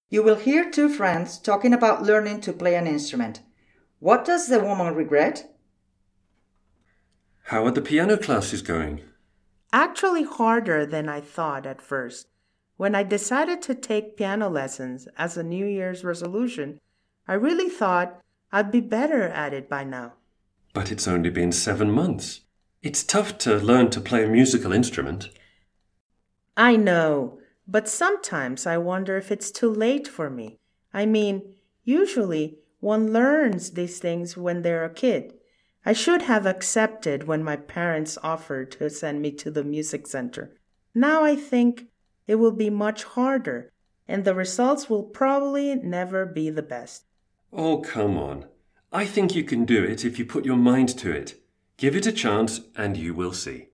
You will hear two friends talking about learning to play an instrument. What does the woman regret? How are the piano classes going? Actually, harder than I thought at first. When I decided to take piano lessons as a New Year's resolution, I really thought I'd be better at it by now. But it's only been 7 months. It's tough to learn to play a musical instrument. I know, but sometimes I wonder if it's too late for me. I mean, usually one learns these things when they're a kid. I should have accepted when my parents offered to send me to the music center. Now I think it will be much harder, and the results will probably never be the best. Oh, come on. I think you can do it if you put your mind to it. Give it a chance and you will see.